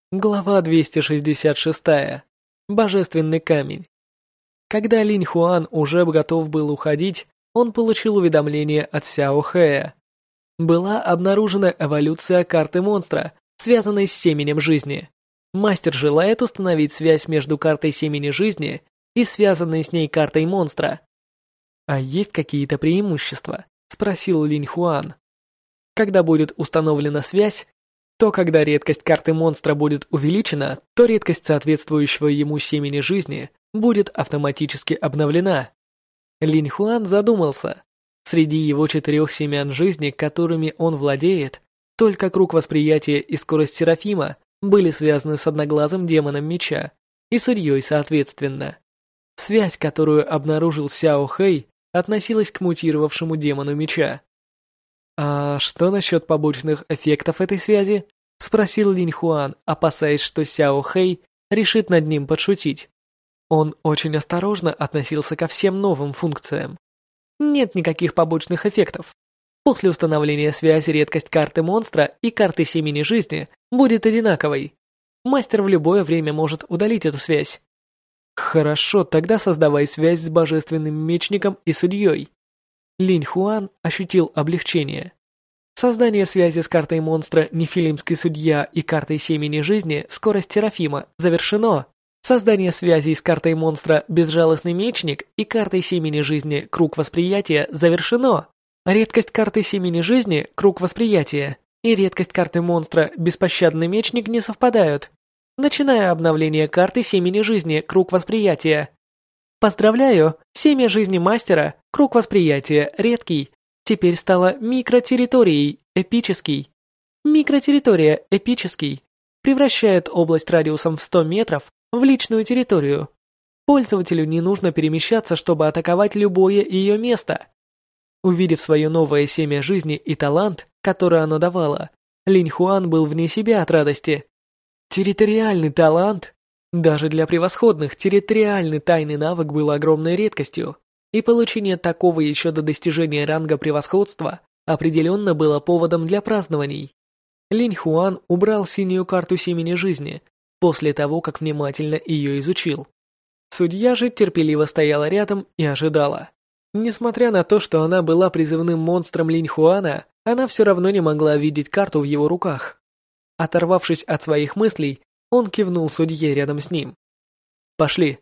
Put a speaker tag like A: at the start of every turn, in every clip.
A: Глава 266. Божественный камень. Когда Линь Хуан уже готов был уходить, он получил уведомление от Сяо Хэя. Была обнаружена эволюция карты монстра, связанной с семенем жизни. Мастер желает установить связь между картой семени жизни и связанной с ней картой монстра. «А есть какие-то преимущества?» – спросил Линь Хуан. Когда будет установлена связь, то когда редкость карты монстра будет увеличена, то редкость соответствующего ему семени жизни будет автоматически обновлена. Линь Хуан задумался. Среди его 4 семян жизни, которыми он владеет, только круг восприятия и скорость Серафима были связаны с одноглазым демоном меча и судьей соответственно. Связь, которую обнаружил Сяо Хэй, относилась к мутировавшему демону меча. «А что насчет побочных эффектов этой связи?» — спросил Линь Хуан, опасаясь, что Сяо Хэй решит над ним подшутить. Он очень осторожно относился ко всем новым функциям. Нет никаких побочных эффектов. После установления связи редкость карты монстра и карты семени жизни будет одинаковой. Мастер в любое время может удалить эту связь. Хорошо, тогда создавай связь с божественным мечником и судьей. Линь Хуан ощутил облегчение. Создание связи с картой монстра Нефилимский судья и картой семени жизни скорость Серафима завершено. Создание связей с картой монстра Безжалостный мечник и картой семени жизни Круг восприятия завершено. Редкость карты семени жизни Круг восприятия и редкость карты монстра Беспощадный мечник не совпадают. Начиная обновление карты семени жизни Круг восприятия. Поздравляю, семя жизни мастера Круг восприятия редкий теперь стала микротерриторией эпический. Микротерритория эпический превращает область радиусом в 100 метров в личную территорию. Пользователю не нужно перемещаться, чтобы атаковать любое ее место. Увидев свое новое семя жизни и талант, который оно давало, Линь Хуан был вне себя от радости. Территориальный талант? Даже для превосходных территориальный тайный навык был огромной редкостью, и получение такого еще до достижения ранга превосходства определенно было поводом для празднований. Линь Хуан убрал синюю карту семени жизни после того, как внимательно ее изучил. Судья же терпеливо стояла рядом и ожидала. Несмотря на то, что она была призывным монстром Линь Хуана, она все равно не могла видеть карту в его руках. Оторвавшись от своих мыслей, он кивнул судье рядом с ним. «Пошли».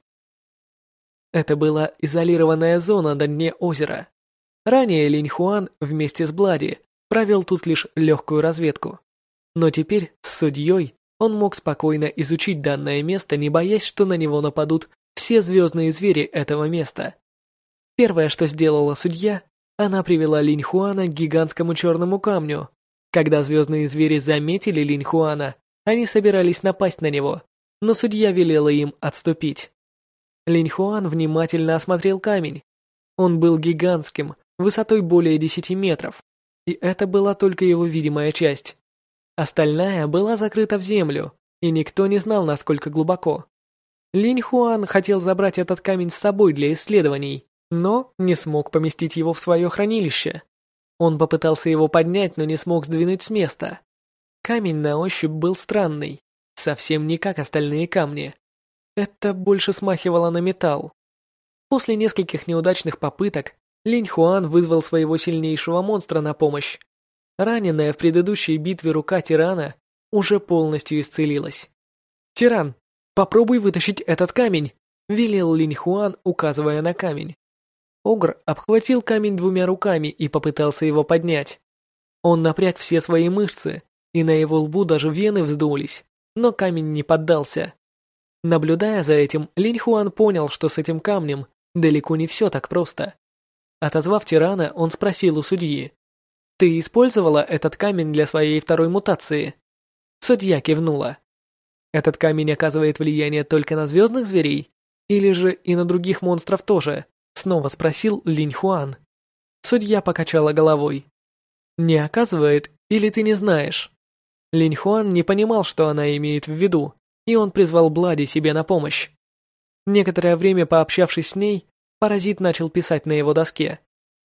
A: Это была изолированная зона на дне озера. Ранее Линь Хуан вместе с Блади провел тут лишь легкую разведку. Но теперь с судьей он мог спокойно изучить данное место, не боясь, что на него нападут все звездные звери этого места. Первое, что сделала судья, она привела Линь Хуана к гигантскому черному камню. Когда звездные звери заметили Линь Хуана, они собирались напасть на него, но судья велела им отступить. Линь Хуан внимательно осмотрел камень. Он был гигантским, высотой более 10 метров, и это была только его видимая часть. Остальная была закрыта в землю, и никто не знал, насколько глубоко. Линь Хуан хотел забрать этот камень с собой для исследований, но не смог поместить его в свое хранилище. Он попытался его поднять, но не смог сдвинуть с места. Камень на ощупь был странный, совсем не как остальные камни. Это больше смахивало на металл. После нескольких неудачных попыток, Линь Хуан вызвал своего сильнейшего монстра на помощь. Раненая в предыдущей битве рука тирана уже полностью исцелилась. «Тиран, попробуй вытащить этот камень», — велел Линь Хуан, указывая на камень. Огр обхватил камень 2 руками и попытался его поднять. Он напряг все свои мышцы, и на его лбу даже вены вздулись, но камень не поддался. Наблюдая за этим, Линь Хуан понял, что с этим камнем далеко не все так просто. Отозвав тирана, он спросил у судьи: «Ты использовала этот камень для своей второй мутации?» Судья кивнула. «Этот камень оказывает влияние только на звездных зверей? Или же и на других монстров тоже?» Снова спросил Линь Хуан. Судья покачала головой. «Не оказывает, или ты не знаешь?» Линь Хуан не понимал, что она имеет в виду, и он призвал Блади себе на помощь. Некоторое время пообщавшись с ней, паразит начал писать на его доске.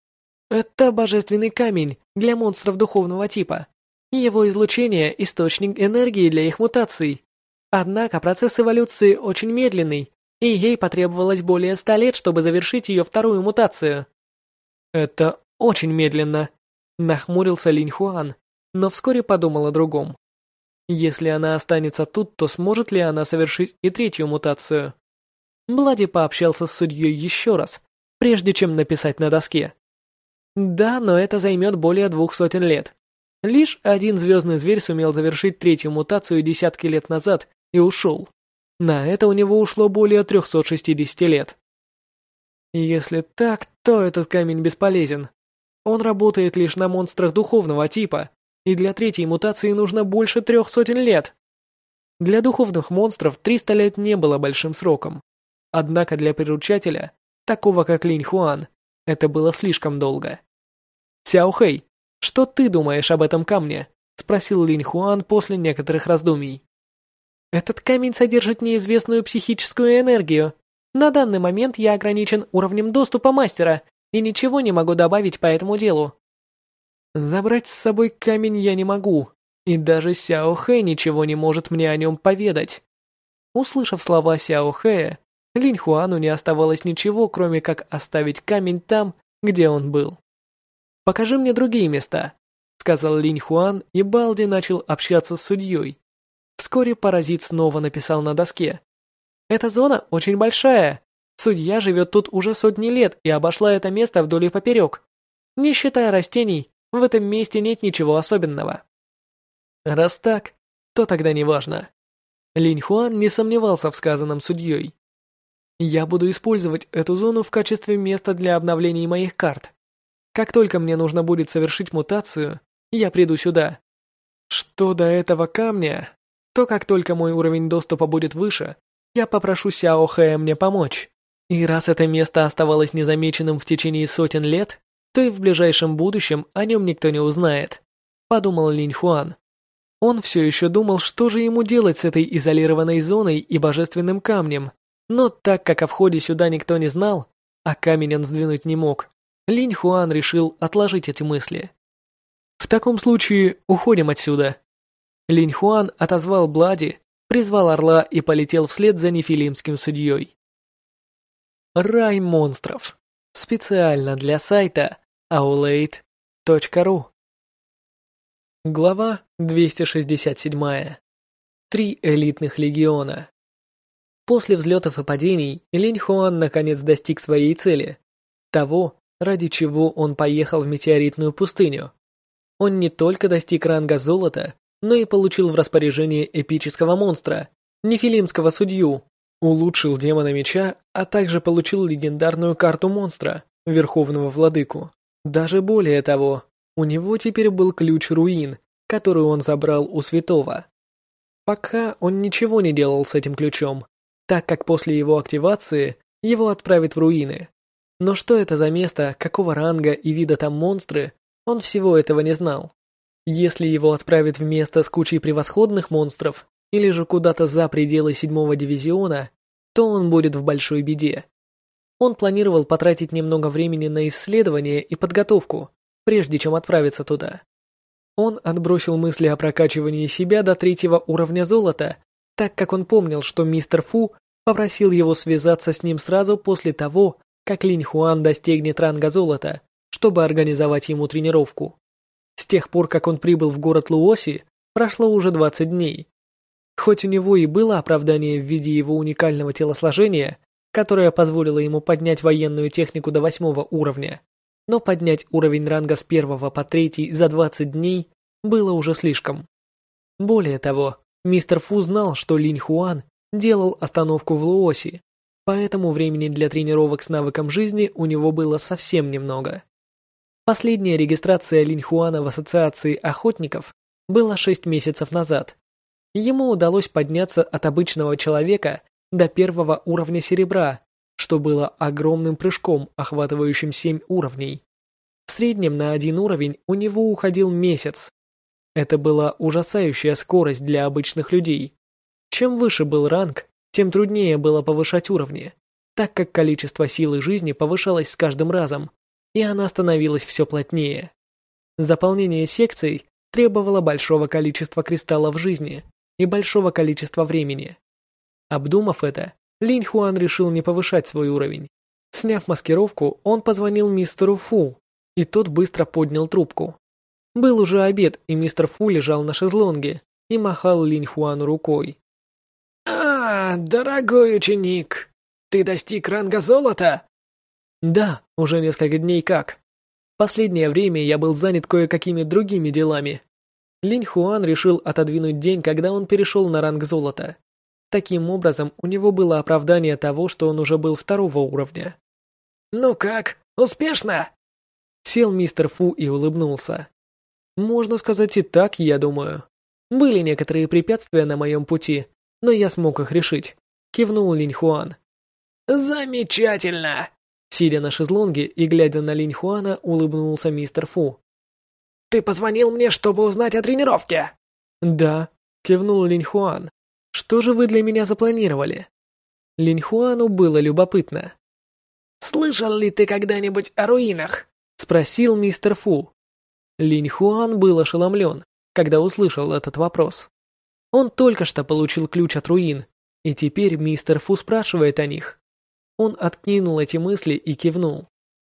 A: «Это божественный камень для монстров духовного типа. Его излучение – источник энергии для их мутаций. Однако процесс эволюции очень медленный, и ей потребовалось более 100 лет, чтобы завершить ее вторую мутацию. Это очень медленно, нахмурился Линь Хуан, но вскоре подумал о другом. Если она останется тут, то сможет ли она совершить и третью мутацию? Блади пообщался с судьей еще раз, прежде чем написать на доске. Да, но это займет более 200 лет. Лишь один звездный зверь сумел завершить третью мутацию десятки лет назад и ушел. На это у него ушло более 360 лет. Если так, то этот камень бесполезен. Он работает лишь на монстрах духовного типа, и для третьей мутации нужно больше 300 лет. Для духовных монстров 300 лет не было большим сроком. Однако для приручателя, такого как Линь Хуан, это было слишком долго. «Сяо Хэй, что ты думаешь об этом камне?» — спросил Линь Хуан после некоторых раздумий. «Этот камень содержит неизвестную психическую энергию. На данный момент я ограничен уровнем доступа мастера и ничего не могу добавить по этому делу. Забрать с собой камень я не могу, и даже Сяо Хэй ничего не может мне о нем поведать». Услышав слова Сяо Хэя, Линь Хуану не оставалось ничего, кроме как оставить камень там, где он был. «Покажи мне другие места», — сказал Линь Хуан, и Балди начал общаться с судьей. Вскоре паразит снова написал на доске. «Эта зона очень большая. Судья живет тут уже сотни лет и обошла это место вдоль и поперек. Не считая растений, в этом месте нет ничего особенного». Раз так, то тогда неважно. Линь Хуан не сомневался в сказанном судьей. «Я буду использовать эту зону в качестве места для обновлений моих карт. Как только мне нужно будет совершить мутацию, я приду сюда. Что до этого камня, то как только мой уровень доступа будет выше, я попрошу Сяо Хэя мне помочь. И раз это место оставалось незамеченным в течение сотен лет, то и в ближайшем будущем о нем никто не узнает», — подумал Линь Хуан. Он все еще думал, что же ему делать с этой изолированной зоной и божественным камнем, но так как о входе сюда никто не знал, а камень он сдвинуть не мог, Линь Хуан решил отложить эти мысли. «В таком случае уходим отсюда». Линь Хуан отозвал Блади, призвал орла и полетел вслед за нефилимским судьей. Рай монстров. Специально для сайта aulade.ru. Глава 267. 3 элитных легиона. После взлетов и падений Линь Хуан наконец достиг своей цели. Того, ради чего он поехал в метеоритную пустыню. Он не только достиг ранга золота, но и получил в распоряжение эпического монстра, нефилимского судью, улучшил демона меча, а также получил легендарную карту монстра, верховного владыку. Даже более того, у него теперь был ключ руин, который он забрал у святого. Пока он ничего не делал с этим ключом, так как после его активации его отправят в руины. Но что это за место, какого ранга и вида там монстры, он всего этого не знал. Если его отправят в место с кучей превосходных монстров, или же куда-то за пределы 7-го дивизиона, то он будет в большой беде. Он планировал потратить немного времени на исследование и подготовку, прежде чем отправиться туда. Он отбросил мысли о прокачивании себя до 3-го уровня золота, так как он помнил, что мистер Фу попросил его связаться с ним сразу после того, как Линь Хуан достигнет ранга золота, чтобы организовать ему тренировку. С тех пор, как он прибыл в город Луоси, прошло уже 20 дней. Хоть у него и было оправдание в виде его уникального телосложения, которое позволило ему поднять военную технику до 8-го уровня, но поднять уровень ранга с 1-го по 3-й за 20 дней было уже слишком. Более того, мистер Фу знал, что Линь Хуан делал остановку в Луоси, поэтому времени для тренировок с навыком жизни у него было совсем немного. Последняя регистрация Линь Хуана в Ассоциации охотников была 6 месяцев назад. Ему удалось подняться от обычного человека до 1-го уровня серебра, что было огромным прыжком, охватывающим 7 уровней. В среднем на 1 уровень у него уходил месяц. Это была ужасающая скорость для обычных людей. Чем выше был ранг, тем труднее было повышать уровни, так как количество силы жизни повышалось с каждым разом, и она становилась все плотнее. Заполнение секций требовало большого количества кристаллов жизни, и большого количества времени. Обдумав это, Линь Хуан решил не повышать свой уровень. Сняв маскировку, он позвонил мистеру Фу, и тот быстро поднял трубку. Был уже обед, и мистер Фу лежал на шезлонге и махал Линь Хуану рукой.
B: Дорогой ученик, ты достиг ранга золота?
A: Да, уже несколько дней как. Последнее время я был занят кое-какими другими делами. Линь Хуан решил отодвинуть день, когда он перешел на ранг золота. Таким образом, у него было оправдание того, что он уже был второго уровня.
B: Ну как, успешно?
A: Сел мистер Фу и улыбнулся. Можно сказать и так, я думаю. Были некоторые препятствия на моем пути, но я смог их решить. Кивнул Линь Хуан.
B: Замечательно!
A: Сидя на шезлонге и глядя на Линь Хуана, улыбнулся мистер Фу.
B: Ты позвонил мне, чтобы узнать о тренировке?
A: Да, кивнул Линь Хуан. Что же вы для меня запланировали? Линь Хуану было любопытно.
B: Слышал ли ты когда-нибудь о руинах?
A: Спросил мистер Фу. Линь Хуан был ошеломлен, когда услышал этот вопрос. Он только что получил ключ от руин, и теперь мистер Фу спрашивает о них. Он откинул эти мысли и кивнул.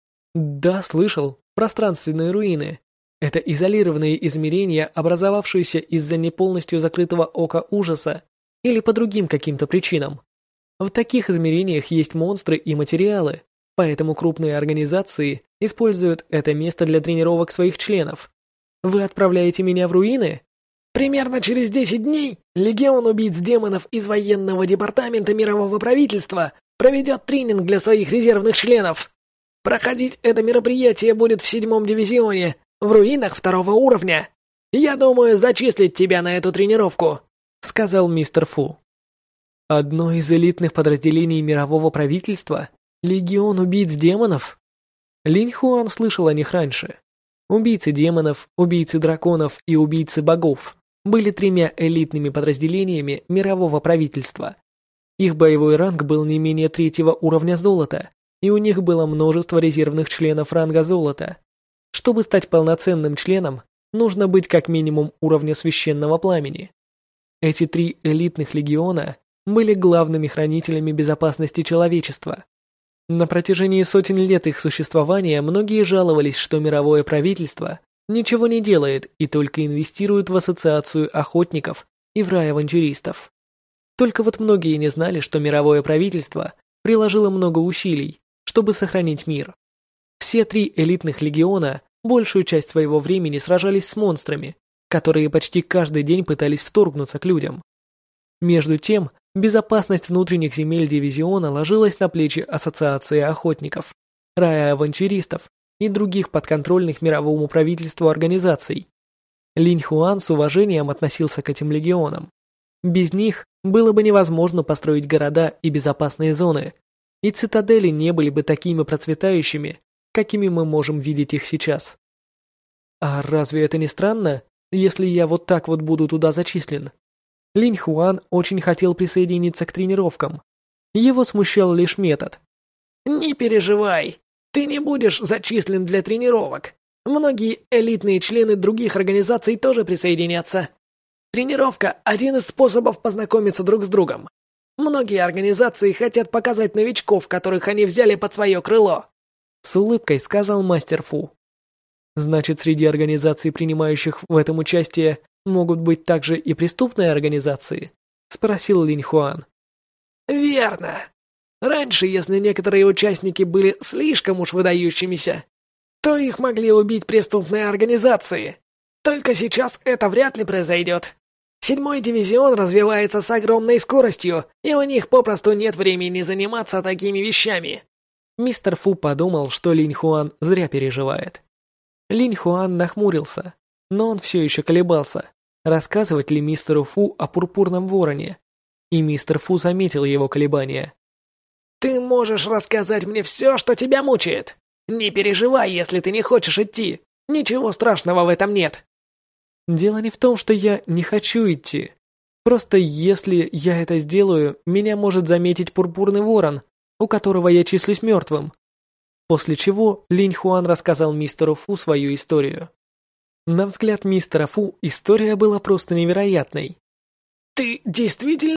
A: Да, слышал, пространственные руины. Это изолированные измерения, образовавшиеся из-за неполностью закрытого ока ужаса или по другим каким-то причинам. В таких измерениях есть монстры и материалы, поэтому крупные организации используют это место для тренировок своих членов. Вы отправляете меня в руины?
B: Примерно через 10 дней Легион убийц демонов из военного департамента мирового правительства проведет тренинг для своих резервных членов. Проходить это мероприятие будет в 7-м дивизионе, в руинах 2-го уровня. Я думаю зачислить тебя на эту тренировку,
A: сказал мистер Фу. Одно из элитных подразделений мирового правительства? Легион убийц демонов? Линь Хуан слышал о них раньше. Убийцы демонов, убийцы драконов и убийцы богов были 3 элитными подразделениями мирового правительства. Их боевой ранг был не менее 3-го уровня золота, и у них было множество резервных членов ранга золота. Чтобы стать полноценным членом, нужно быть как минимум уровня священного пламени. Эти 3 элитных легиона были главными хранителями безопасности человечества. На протяжении сотен лет их существования многие жаловались, что мировое правительство ничего не делает и только инвестирует в ассоциацию охотников и в рай авантюристов. Только вот многие не знали, что мировое правительство приложило много усилий, чтобы сохранить мир. Все 3 элитных легиона большую часть своего времени сражались с монстрами, которые почти каждый день пытались вторгнуться к людям. Между тем, безопасность внутренних земель дивизиона ложилась на плечи Ассоциации охотников, рая авантюристов и других подконтрольных мировому правительству организаций. Линь Хуан с уважением относился к этим легионам. Без них было бы невозможно построить города и безопасные зоны, и цитадели не были бы такими процветающими, какими мы можем видеть их сейчас. А разве это не странно, если я вот так вот буду туда зачислен? Линь Хуан очень хотел присоединиться к тренировкам. Его смущал лишь метод.
B: Не переживай, ты не будешь зачислен для тренировок. Многие элитные члены других организаций тоже присоединятся. Тренировка – один из способов познакомиться друг с другом. Многие организации хотят показать новичков, которых они взяли под свое крыло.
A: С улыбкой сказал мастер Фу. Значит, среди организаций, принимающих в этом участие, могут быть также и преступные организации? Спросил Линь Хуан.
B: Верно. Раньше, если некоторые участники были слишком уж выдающимися, то их могли убить преступные организации. Только сейчас это вряд ли произойдет. 7-й дивизион развивается с огромной скоростью, и у них попросту нет времени заниматься такими вещами.
A: Мистер Фу подумал, что Линь Хуан зря переживает. Линь Хуан нахмурился, но он все еще колебался, рассказывать ли мистеру Фу о пурпурном вороне. И мистер Фу заметил его колебания.
B: «Ты можешь рассказать мне все, что тебя мучает. Не переживай, если ты не хочешь идти. Ничего страшного в этом нет».
A: Дело не в том, что я не хочу идти. Просто если я это сделаю, меня может заметить пурпурный ворон, у которого я числюсь мертвым. После чего Линь Хуан рассказал мистеру Фу свою историю. На взгляд мистера Фу история была просто невероятной.
B: Ты действительно